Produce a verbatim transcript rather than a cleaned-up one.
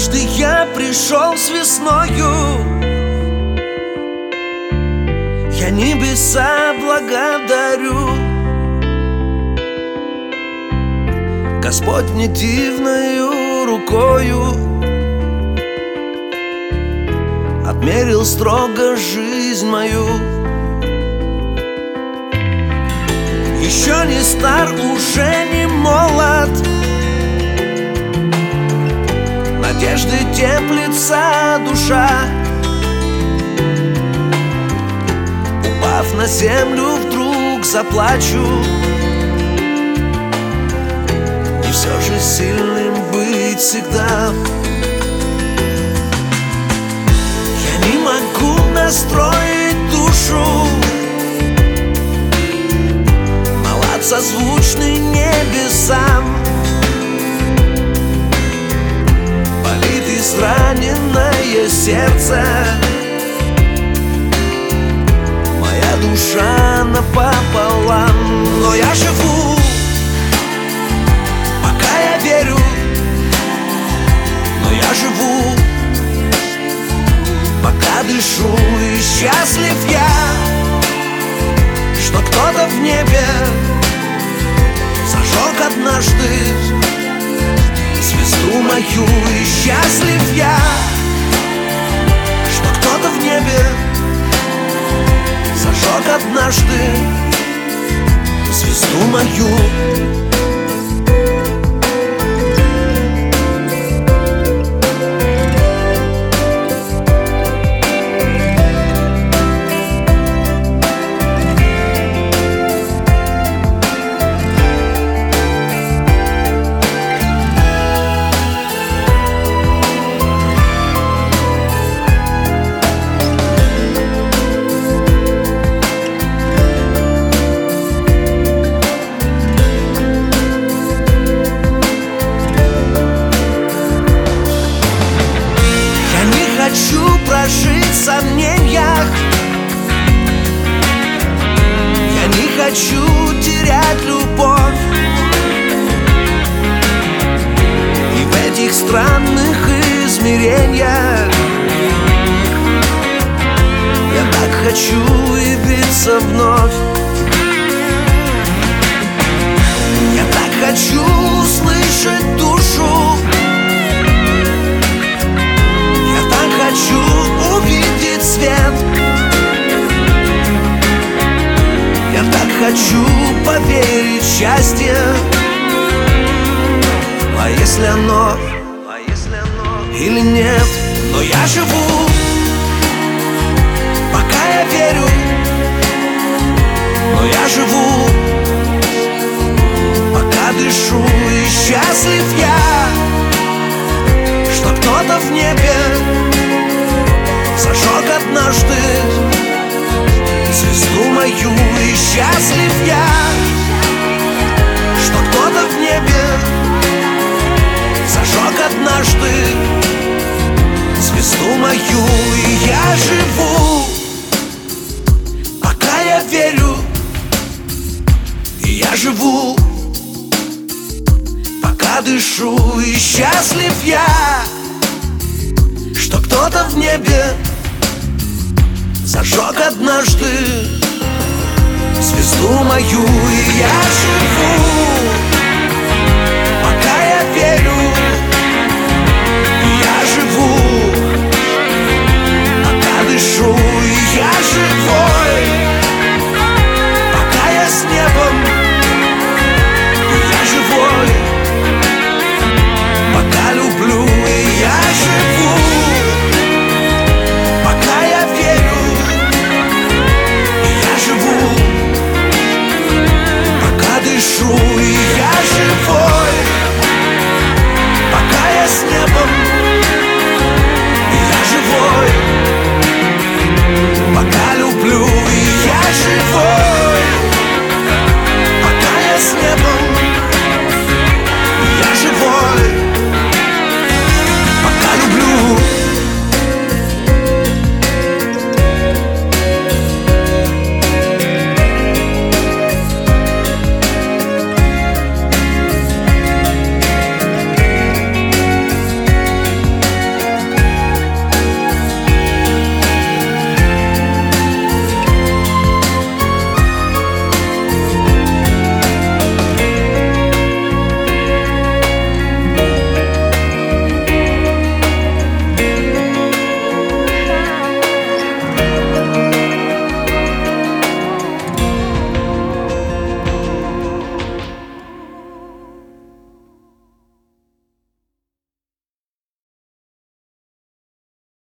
Однажды я пришел с весною, я небеса благодарю. Господь мне дивною рукою отмерил строго жизнь мою. Еще не стар, уже не молод, надежды теплится душа. Упав на землю, вдруг заплачу. И все же сильным быть всегда. Я не могу настроить душу на лад созвучный небесам. Болит израненное сердце, моя душа напополам. Но я живу, пока я верю. Но я живу, пока дышу. И счастлив я, что кто-то в небе зажег однажды звезду мою. И счастлив я, что кто-то в небе зажег однажды звезду мою. Хочу прожить в сомнениях, я не хочу терять любовь. И в этих странных измерениях я так хочу явиться вновь. Я так хочу услышать душу, хочу увидеть свет. Я так хочу поверить в счастье. А если оно, а если оно или нет? Но я живу, пока я верю. Но я живу, пока дышу. И счастлив я, что кто-то в небе зажег однажды звезду мою. И счастлив я, что кто-то в небе зажег однажды звезду мою. И я живу, пока я верю. И я живу, пока дышу. И счастлив я, что кто-то в небе зажег однажды звезду мою. И я